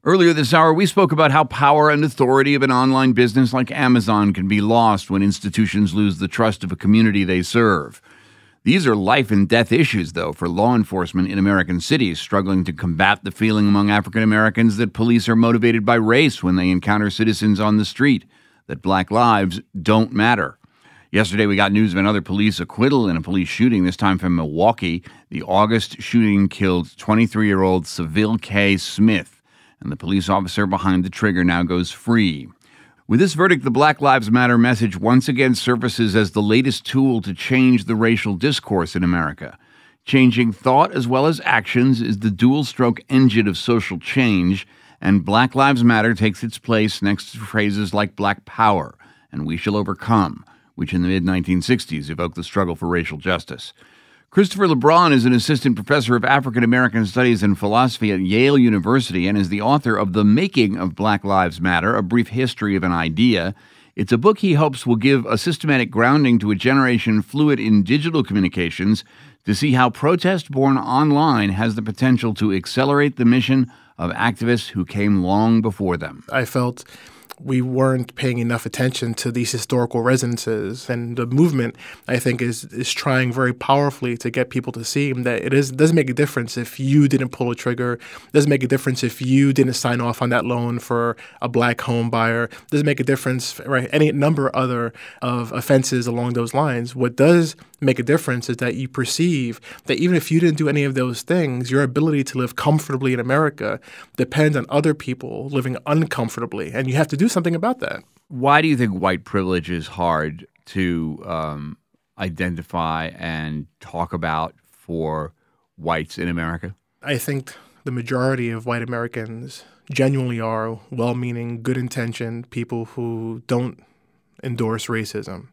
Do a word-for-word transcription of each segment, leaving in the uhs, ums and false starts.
Earlier this hour, we spoke about how power and authority of an online business like Amazon can be lost when institutions lose the trust of a community they serve. These are life and death issues, though, for law enforcement in American cities struggling to combat the feeling among African Americans that police are motivated by race when they encounter citizens on the street, that black lives don't matter. Yesterday, we got news of another police acquittal in a police shooting, this time from Milwaukee. The August shooting killed twenty-three-year-old Seville K. Smith, and the police officer behind the trigger now goes free. With this verdict, the Black Lives Matter message once again surfaces as the latest tool to change the racial discourse in America. Changing thought as well as actions is the dual-stroke engine of social change, and Black Lives Matter takes its place next to phrases like Black Power and We Shall Overcome, which in the mid nineteen sixties evoked the struggle for racial justice. Christopher LeBron is an assistant professor of African American Studies and Philosophy at Yale University and is the author of The Making of Black Lives Matter, A Brief History of an Idea. It's a book he hopes will give a systematic grounding to a generation fluid in digital communications to see how protest born online has the potential to accelerate the mission of activists who came long before them. I felt we weren't paying enough attention to these historical resonances. And the movement, I think, is is trying very powerfully to get people to see that it is doesn't make a difference if you didn't pull a trigger. It doesn't make a difference if you didn't sign off on that loan for a black home buyer. It doesn't make a difference, right? Any number of other of offenses along those lines. What does make a difference is that you perceive that even if you didn't do any of those things, your ability to live comfortably in America depends on other people living uncomfortably, and you have to do something about that. Why do you think white privilege is hard to um, identify and talk about for whites in America? I think the majority of white Americans genuinely are well-meaning, good-intentioned people who don't endorse racism.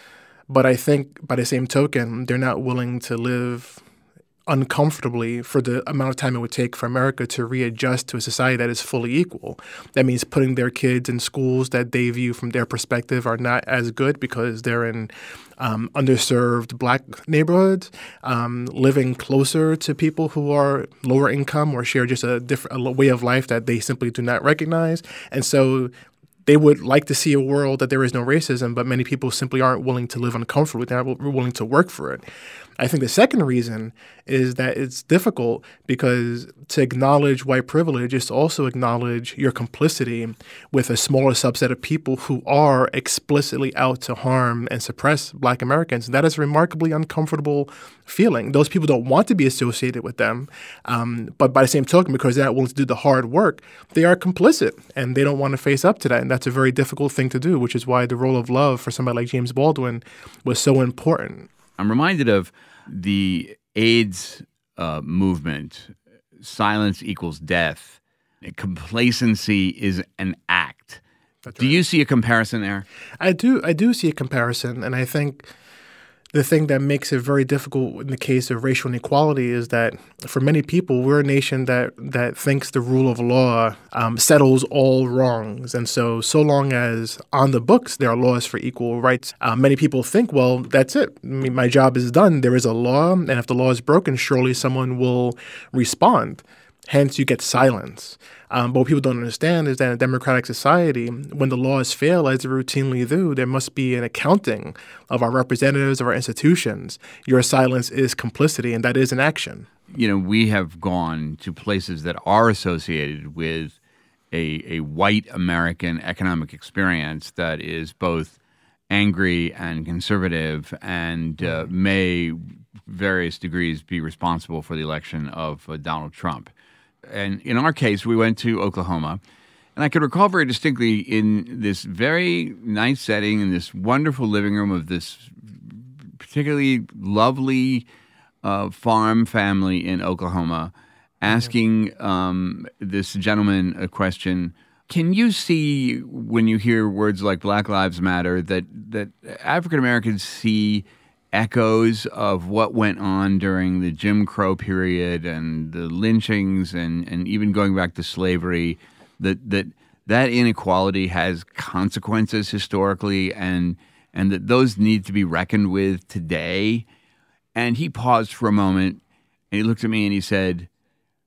But I think by the same token, they're not willing to live uncomfortably for the amount of time it would take for America to readjust to a society that is fully equal. That means putting their kids in schools that they view from their perspective are not as good because they're in um, underserved black neighborhoods, um, living closer to people who are lower income or share just a different a way of life that they simply do not recognize. And so they would like to see a world that there is no racism, but many people simply aren't willing to live uncomfortably. They're not willing to work for it. I think the second reason is that it's difficult because to acknowledge white privilege is to also acknowledge your complicity with a smaller subset of people who are explicitly out to harm and suppress black Americans. That is a remarkably uncomfortable feeling. Those people don't want to be associated with them, um, but by the same token, because they're not willing to do the hard work, they are complicit and they don't want to face up to that. And that's a very difficult thing to do, which is why the role of love for somebody like James Baldwin was so important. I'm reminded of the AIDS uh, movement, silence equals death. Complacency is an act. That's do right. you see a comparison there? I do. I do see a comparison, and I think the thing that makes it very difficult in the case of racial inequality is that for many people, we're a nation that that thinks the rule of law um, settles all wrongs. And so, so long as on the books there are laws for equal rights, uh, many people think, well, that's it. I mean, my job is done. There is a law, and if the law is broken, surely someone will respond. Hence, you get silence. Um, but what people don't understand is that in a democratic society, when the laws fail, as they routinely do, there must be an accounting of our representatives, of our institutions. Your silence is complicity, and that is an action. You know, we have gone to places that are associated with a, a white American economic experience that is both angry and conservative and uh, may various degrees be responsible for the election of uh, Donald Trump. And in our case, we went to Oklahoma, and I could recall very distinctly in this very nice setting, in this wonderful living room of this particularly lovely uh, farm family in Oklahoma, asking um, this gentleman a question. Can you see, when you hear words like Black Lives Matter, that, that African Americans see echoes of what went on during the Jim Crow period and the lynchings and, and even going back to slavery, that that that inequality has consequences historically and and that those need to be reckoned with today? And he paused for a moment and he looked at me and he said,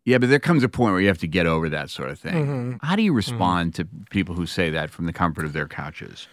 Yeah, but there comes a point where you have to get over that sort of thing. Mm-hmm. How do you respond mm-hmm. to people who say that from the comfort of their couches?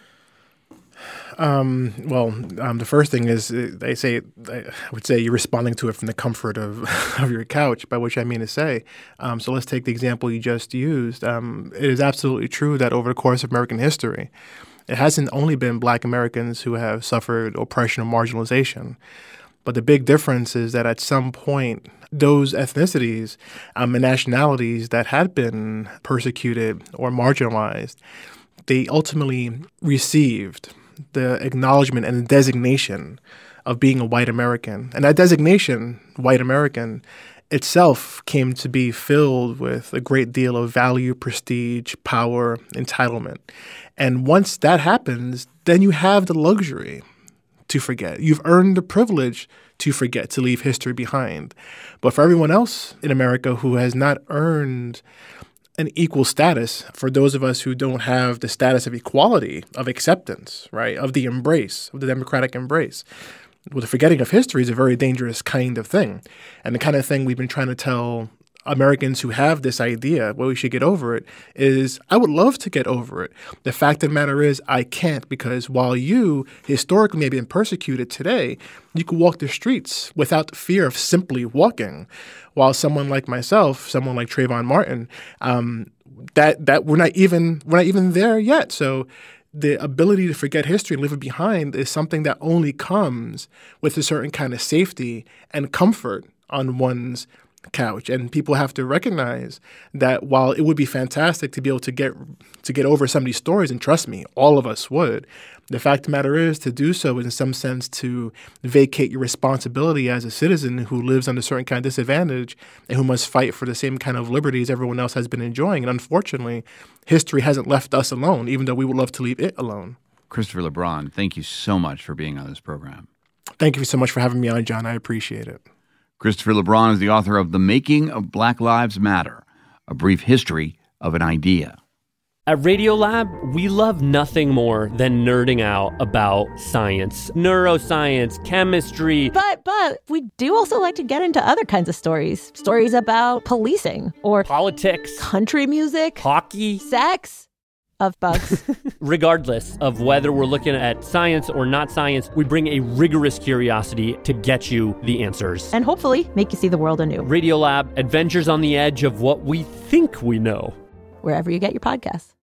Um, well, um, the first thing is uh, they say, I would say you're responding to it from the comfort of, of your couch, by which I mean to say. Um, so let's take the example you just used. Um, it is absolutely true that over the course of American history, it hasn't only been Black Americans who have suffered oppression or marginalization. But the big difference is that at some point, those ethnicities um, and nationalities that had been persecuted or marginalized, they ultimately received the acknowledgement and the designation of being a white American. And that designation, white American, itself came to be filled with a great deal of value, prestige, power, entitlement. And once that happens, then you have the luxury to forget. You've earned the privilege to forget, to leave history behind. But for everyone else in America who has not earned an equal status, for those of us who don't have the status of equality, of acceptance, right, of the embrace, of the democratic embrace, well, the forgetting of history is a very dangerous kind of thing. And the kind of thing we've been trying to tell Americans who have this idea, well, we should get over it, is I would love to get over it. The fact of the matter is I can't, because while you historically may have been persecuted today, you can walk the streets without the fear of simply walking. While someone like myself, someone like Trayvon Martin, um, that that we're not even we're not even there yet. So the ability to forget history and leave it behind is something that only comes with a certain kind of safety and comfort on one's couch. And people have to recognize that while it would be fantastic to be able to get to get over some of these stories, and trust me, all of us would, the fact of the matter is to do so is in some sense to vacate your responsibility as a citizen who lives under a certain kind of disadvantage and who must fight for the same kind of liberties everyone else has been enjoying. And unfortunately, history hasn't left us alone, even though we would love to leave it alone. Christopher LeBron, thank you so much for being on this program. Thank you so much for having me on, John. I appreciate it. Christopher LeBron is the author of The Making of Black Lives Matter, A Brief History of an Idea. At Radiolab, we love nothing more than nerding out about science, neuroscience, chemistry. But, but we do also like to get into other kinds of stories. Stories about policing or politics, country music, hockey, sex. Of bugs. Regardless of whether we're looking at science or not science, we bring a rigorous curiosity to get you the answers. And hopefully make you see the world anew. Radiolab, adventures on the edge of what we think we know. Wherever you get your podcasts.